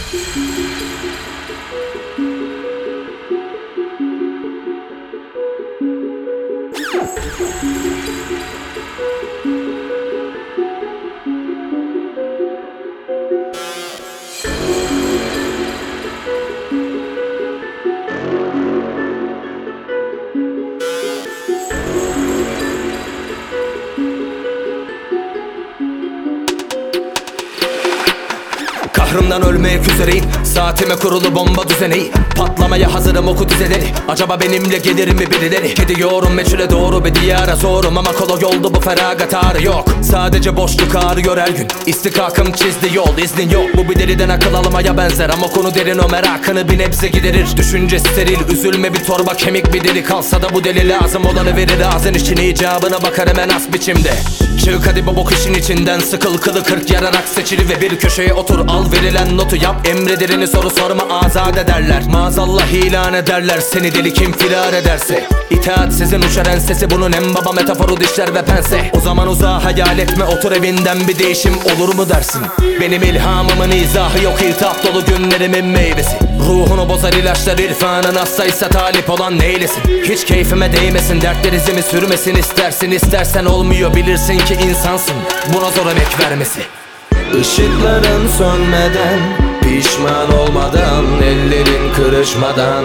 Kahrımdan ölmeye üzereyim. Saatime kurulu bomba düzeneyi. Patlamaya hazırım oku dizeleri. Acaba benimle gelir mi birileri? Gidiyorum meçhule doğru bir diyara zorum. Ama kolay yoldu bu feragat ağrı yok. Sadece boşluk ağrıyor her gün. İstikakım çizdi yol, iznin yok. Bu bir deliden akıl almaya benzer. Ama konu derin, o merakını bir nebze giderir. Düşünce steril, üzülme bir torba kemik bir deli. Kalsa da bu deli lazım olanı verir. Ağzın içine icabına bakar hemen as biçimde. Çık hadi bu bok işin içinden. Sıkıl kılı 40 yararak seçili ve bir köşeye otur. Al verilen notu yap, emrederini soru sorma, azade derler. Maazallah ilan ederler seni, deli kim firar ederse. İtaatsizin uçar ensesi, bunun en baba metaforu dişler ve pense. O zaman uzağa hayal etme, otur evinden bir değişim olur mu dersin? Benim ilhamımın izahı yok, iltihap dolu günlerimin meyvesi. Ruhunu bozar ilaçlar, irfanın hastaysa talip olan neylesin? Hiç keyfime değmesin, dertler izimi sürmesin. İstersin istersen olmuyor, bilirsin ki insansın buna zor emek vermesi. Işıkların sönmeden, pişman olmadan, ellerin kırışmadan,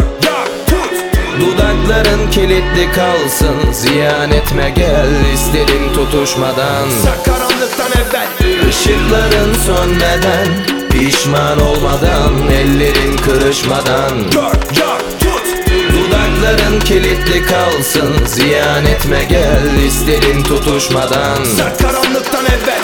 dudakların kilitli kalsın, ziyan etme gel, isterin tutuşmadan. Karanlıktan evvel Işıkların sönmeden, pişman olmadan, ellerin kırışmadan, dudakların kilitli kalsın, ziyan etme gel, isterin tutuşmadan. karanlıktan evvel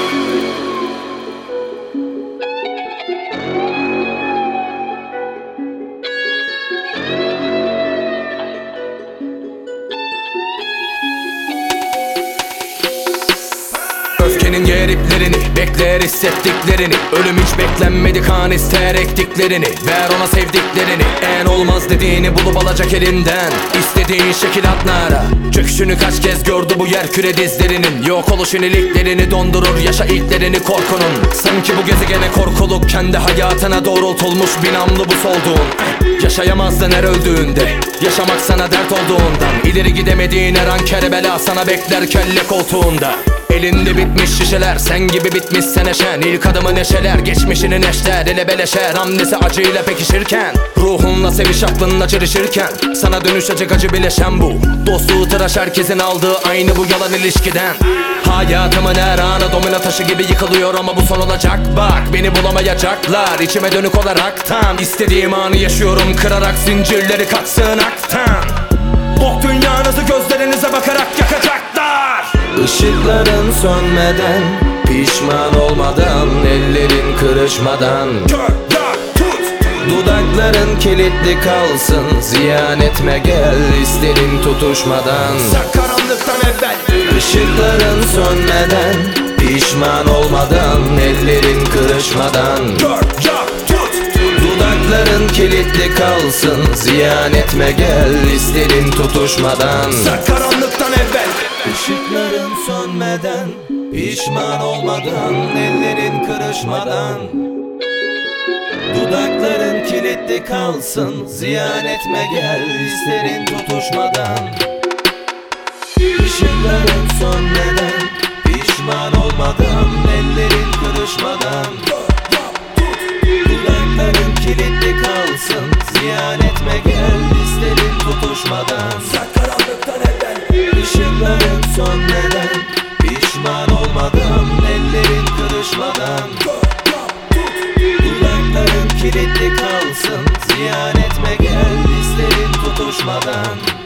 öfkenin yeriplerini bekler hissettiklerini. Ölüm hiç beklenmedi, kan ister ektiklerini. Ver ona sevdiklerini, en olmaz dediğini bulup alacak elinden. İstediğin şekil at nara. Çöküşünü kaç kez gördü bu yer küre dizlerinin. Yok oluşun iliklerini dondurur, yaşa ilklerini korkunun. Sanki bu gezegene korkuluk kendi hayatına doğrultulmuş bir namlu bu solduğun. Yaşayamazdın her öldüğünde, yaşamak sana dert olduğundan. İleri gidemediğin her an kerebela sana bekler kelle koltuğunda. Elinde bitmiş şişeler, sen gibi bitmiş neşen. İlk adımı neşeler, geçmişini neşter, ele beleşer. Hamlesi acıyla pekişirken, ruhunla seviş aklınla çelişirken, sana dönüşecek acı bileşen bu. Dostluğu tıraş herkesin aldığı aynı bu yalan ilişkiden. Hayatımın her anı domino taşı gibi yıkılıyor ama bu son olacak bak. Beni bulamayacaklar içime dönük olaraktan. İstediğim anı yaşıyorum kırarak zincirleri kat sığınaktan. Bok dünyanızı gözlerinize bakarak yakacaklar. Işıkların sönmeden, pişman olmadan, ellerin kırışmadan, dudakların kilitli kalsın, ziyan etme gel, isterin tutuşmadan. Karanlıktan evvel Işıkların sönmeden, pişman olmadan, ellerin kırışmadan, dudakların kilitli kalsın, ziyan etme gel, isterin tutuşmadan. karanlıktan evvel Işıkların sönmeden, pişman olmadan, ellerin kırışmadan, dudakların kilitli kalsın, ziyan etme gel, isterin tutuşmadan. Işıkların sönmeden, pişman olmadan, ellerin kırışmadan, dudakların kilitli kalsın, ziyan etme gel, isterin tutuşmadan. karanlıktan evvel Işıkların sönmeden, pişman olmadan, ellerin kırışmadan, dudakların kilitli kalsın, ziyan etme gel, isterin tutuşmadan.